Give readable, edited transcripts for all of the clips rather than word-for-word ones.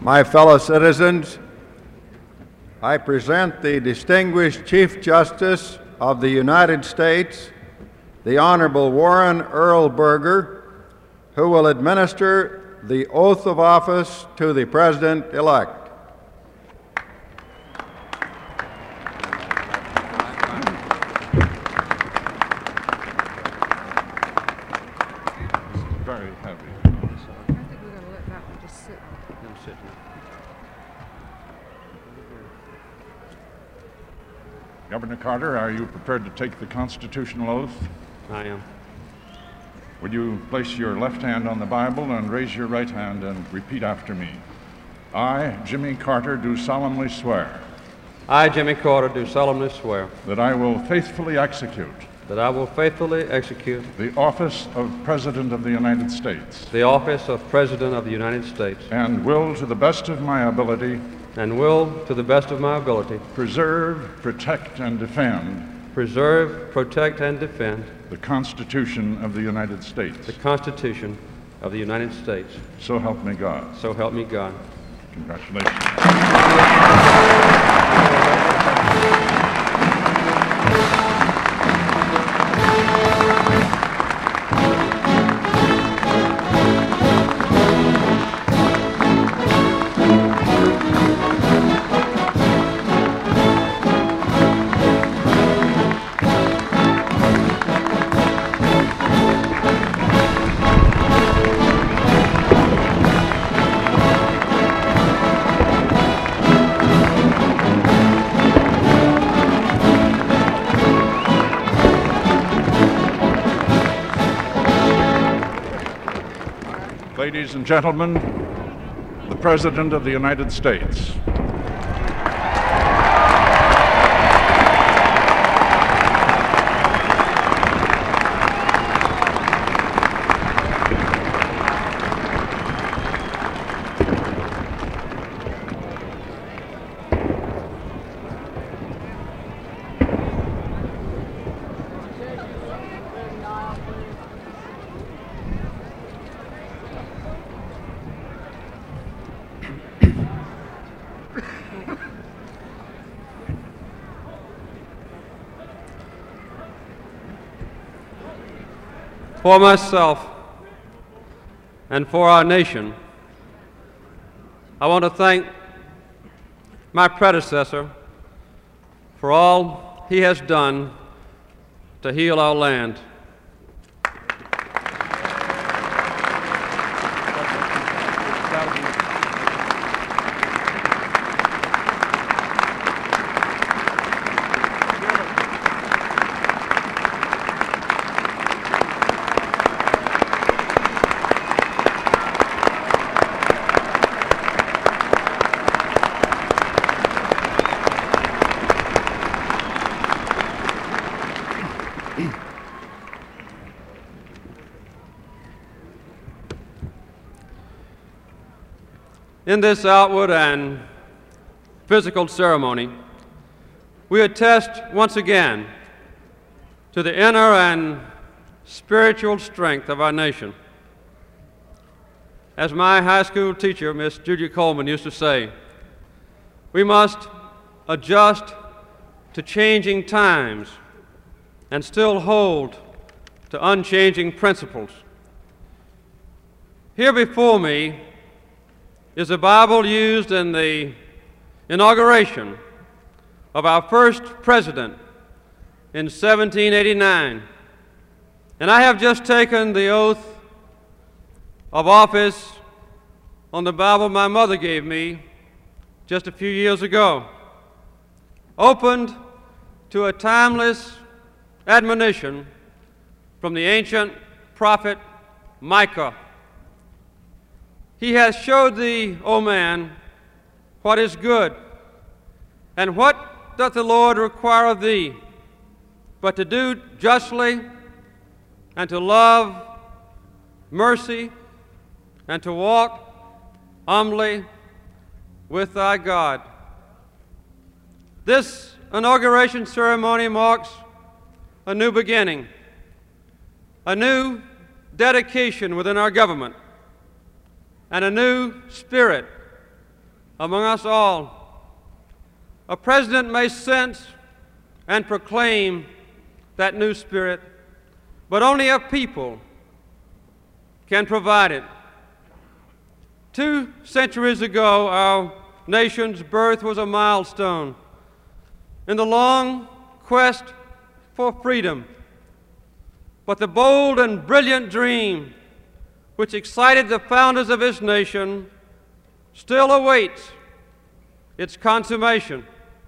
My fellow citizens, I present the distinguished Chief Justice of the United States, the Honorable Warren Earl Burger, who will administer the oath of office to the President-elect. Very heavy. I think we're going to let that one just sit. Governor Carter, are you prepared to take the constitutional oath? I am. Would you place your left hand on the Bible and raise your right hand and repeat after me? I, Jimmy Carter, do solemnly swear I, Jimmy Carter, do solemnly swear that I will faithfully execute that I will faithfully execute the office of President of the United States the office of President of the United States and will, to the best of my ability, and will, to the best of my ability, preserve, protect, and defend preserve, protect, and defend the Constitution of the United States. the Constitution of the United States. So help me God. So help me God. Congratulations. Ladies and gentlemen, the President of the United States. For myself and for our nation, I want to thank my predecessor for all he has done to heal our land. In this outward and physical ceremony, we attest once again to the inner and spiritual strength of our nation. As my high school teacher, Miss Julia Coleman, used to say, we must adjust to changing times and still hold to unchanging principles. Here before me is a Bible used in the inauguration of our first president in 1789. And I have just taken the oath of office on the Bible my mother gave me just a few years ago, opened to a timeless admonition from the ancient prophet Micah. He has showed thee, O man, what is good, and what doth the Lord require of thee, but to do justly, and to love mercy, and to walk humbly with thy God. This inauguration ceremony marks a new beginning, a new dedication within our government, and a new spirit among us all. A president may sense and proclaim that new spirit, but only a people can provide it. 2 centuries ago, our nation's birth was a milestone in the long quest for freedom. But the bold and brilliant dream which excited the founders of this nation still awaits its consummation.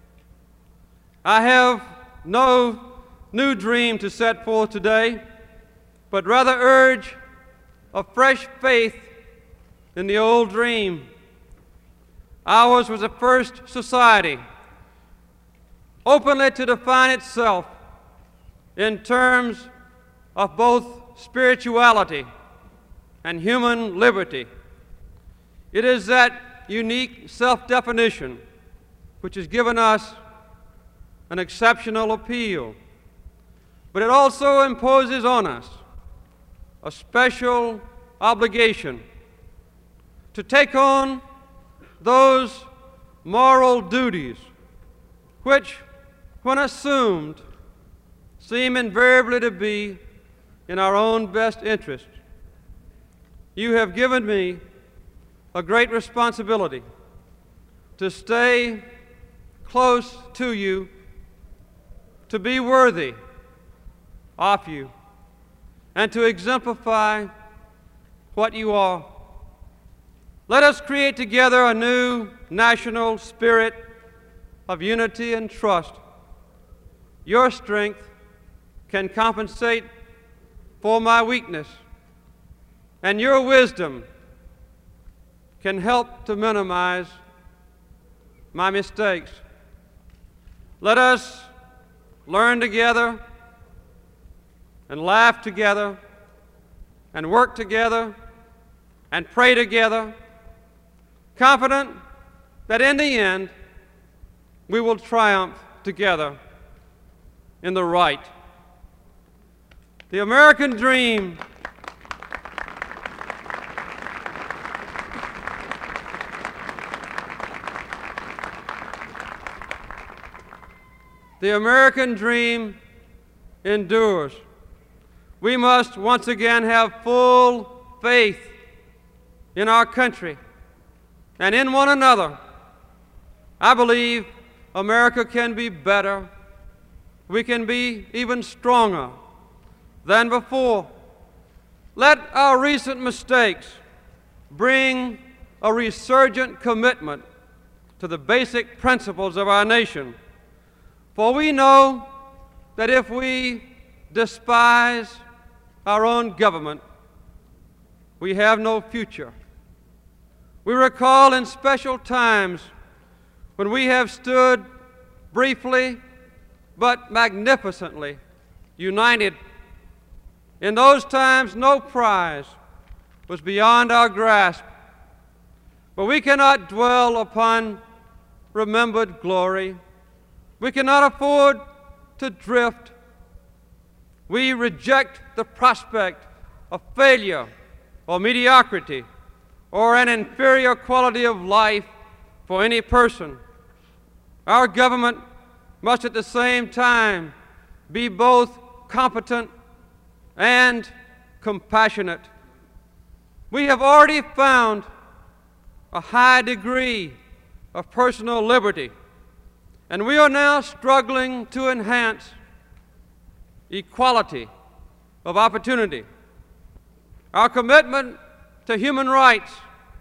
I have no new dream to set forth today, but rather urge a fresh faith in the old dream. Ours was the first society openly to define itself in terms of both spirituality and human liberty. It is that unique self-definition which has given us an exceptional appeal, but it also imposes on us a special obligation to take on those moral duties which, when assumed, seem invariably to be in our own best interest. You have given me a great responsibility to stay close to you, to be worthy of you, and to exemplify what you are. Let us create together a new national spirit of unity and trust. Your strength can compensate for my weakness, and your wisdom can help to minimize my mistakes. Let us learn together and laugh together and work together and pray together, confident that in the end we will triumph together in the right. The American dream endures. We must once again have full faith in our country and in one another. I believe America can be better. We can be even stronger than before. Let our recent mistakes bring a resurgent commitment to the basic principles of our nation. For we know that if we despise our own government, we have no future. We recall in special times when we have stood briefly but magnificently united. In those times, no prize was beyond our grasp, but we cannot dwell upon remembered glory. We cannot afford to drift. We reject the prospect of failure or mediocrity or an inferior quality of life for any person. Our government must at the same time be both competent and compassionate. We have already found a high degree of personal liberty, and we are now struggling to enhance equality of opportunity. Our commitment to human rights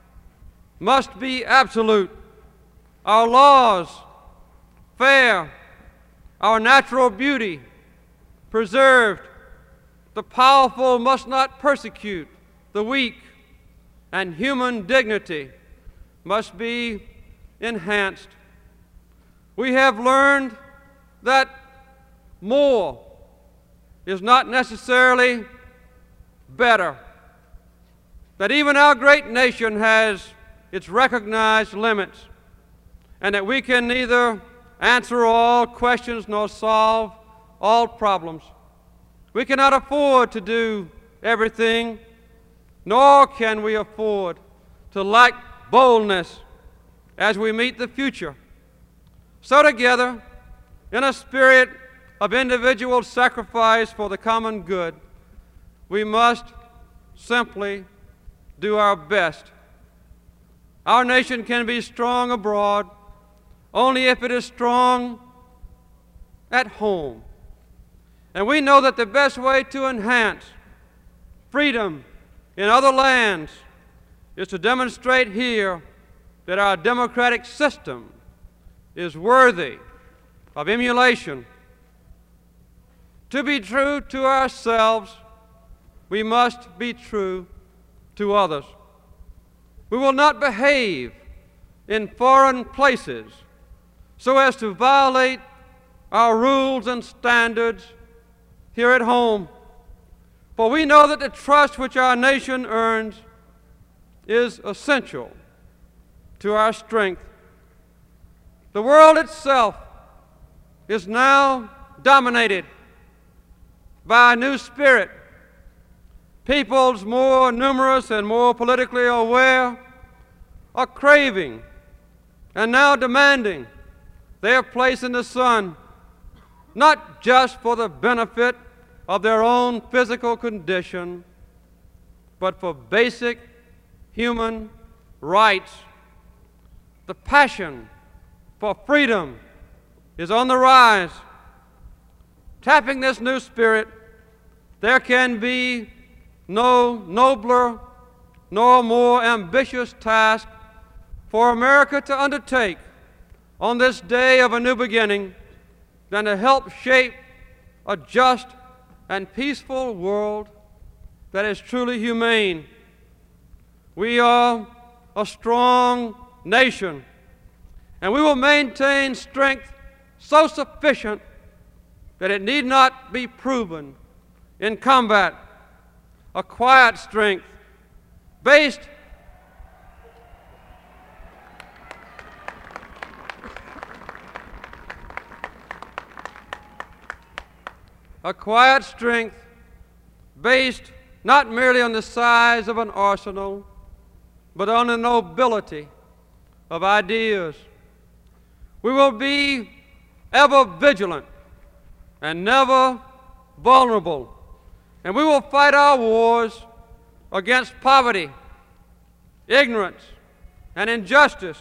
must be absolute. Our laws fair, our natural beauty preserved. The powerful must not persecute the weak, and human dignity must be enhanced. We have learned that more is not necessarily better, that even our great nation has its recognized limits, and that we can neither answer all questions nor solve all problems. We cannot afford to do everything, nor can we afford to lack boldness as we meet the future. So together, in a spirit of individual sacrifice for the common good, we must simply do our best. Our nation can be strong abroad only if it is strong at home. And we know that the best way to enhance freedom in other lands is to demonstrate here that our democratic system is worthy of emulation. To be true to ourselves, we must be true to others. We will not behave in foreign places so as to violate our rules and standards here at home, for we know that the trust which our nation earns is essential to our strength. The world itself is now dominated by a new spirit. Peoples more numerous and more politically aware are craving and now demanding their place in the sun, not just for the benefit of their own physical condition, but for basic human rights. The passion for freedom is on the rise. Tapping this new spirit, there can be no nobler nor more ambitious task for America to undertake on this day of a new beginning than to help shape a just and peaceful world that is truly humane. We are a strong nation, and we will maintain strength so sufficient that it need not be proven in combat. A quiet strength based not merely on the size of an arsenal, but on the nobility of ideas. We will be ever vigilant and never vulnerable, and we will fight our wars against poverty, ignorance, and injustice.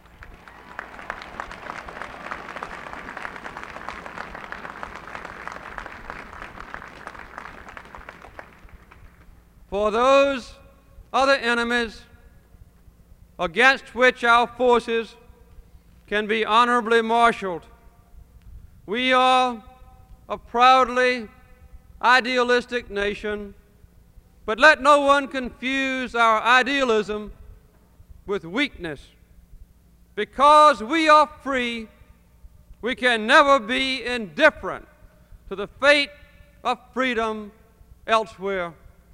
For those other enemies against which our forces can be honorably marshaled, we are a proudly idealistic nation, but let no one confuse our idealism with weakness. Because we are free, we can never be indifferent to the fate of freedom elsewhere.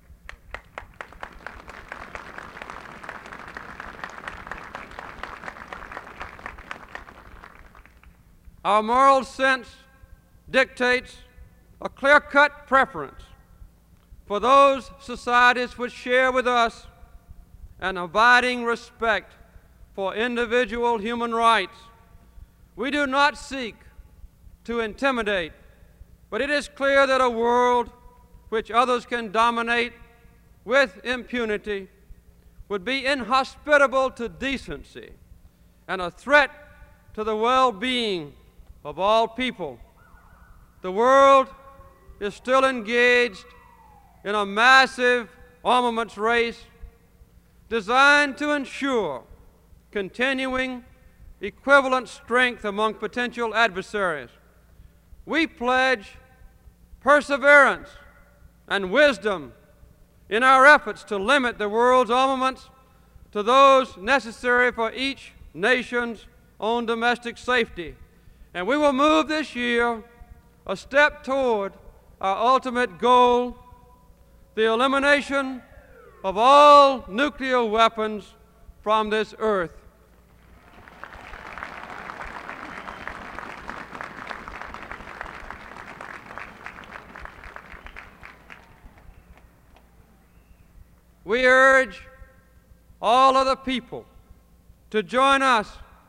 Our moral sense dictates a clear-cut preference for those societies which share with us an abiding respect for individual human rights. We do not seek to intimidate, but it is clear that a world which others can dominate with impunity would be inhospitable to decency and a threat to the well-being of all people. The world is still engaged in a massive armaments race designed to ensure continuing equivalent strength among potential adversaries. We pledge perseverance and wisdom in our efforts to limit the world's armaments to those necessary for each nation's own domestic safety. And we will move this year a step toward our ultimate goal, the elimination of all nuclear weapons from this earth. We urge all other people to join us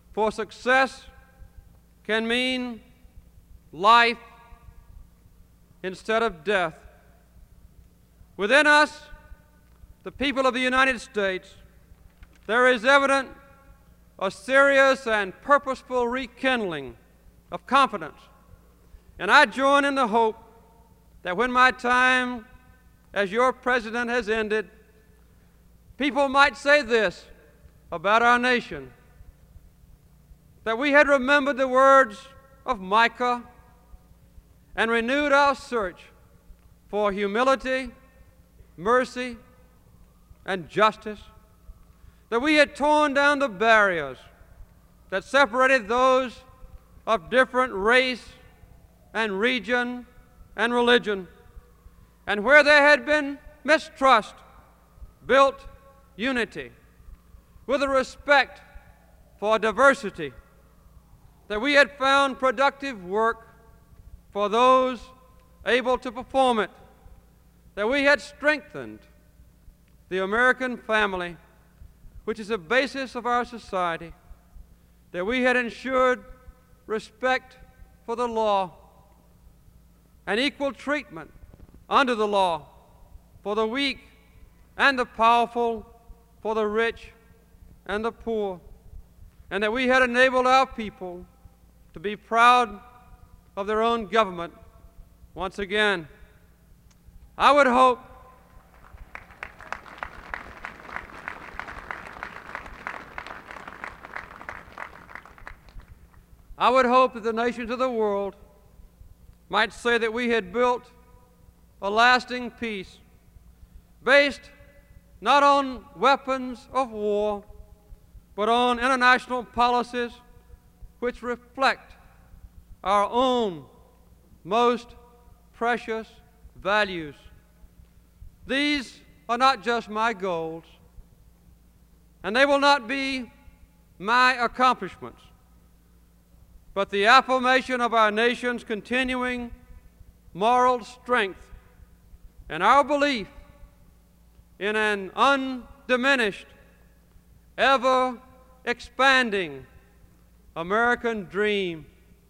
For success can mean life instead of death. Within us, the people of the United States, there is evident a serious and purposeful rekindling of confidence. And I join in the hope that when my time as your president has ended, people might say this about our nation, that we had remembered the words of Micah and renewed our search for humility, mercy, and justice, that we had torn down the barriers that separated those of different race and region and religion, and where there had been mistrust, built unity with a respect for diversity, that we had found productive work for those able to perform it, that we had strengthened the American family, which is the basis of our society, that we had ensured respect for the law and equal treatment under the law for the weak and the powerful, for the rich and the poor, and that we had enabled our people to be proud of their own government once again. I would hope that the nations of the world might say that we had built a lasting peace based not on weapons of war, but on international policies which reflect our own most precious values. These are not just my goals, and they will not be my accomplishments, but the affirmation of our nation's continuing moral strength and our belief in an undiminished, ever-expanding American dream.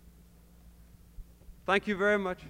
Thank you very much.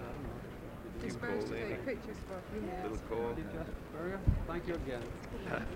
You're supposed to take pictures for a few minutes. Thank you again.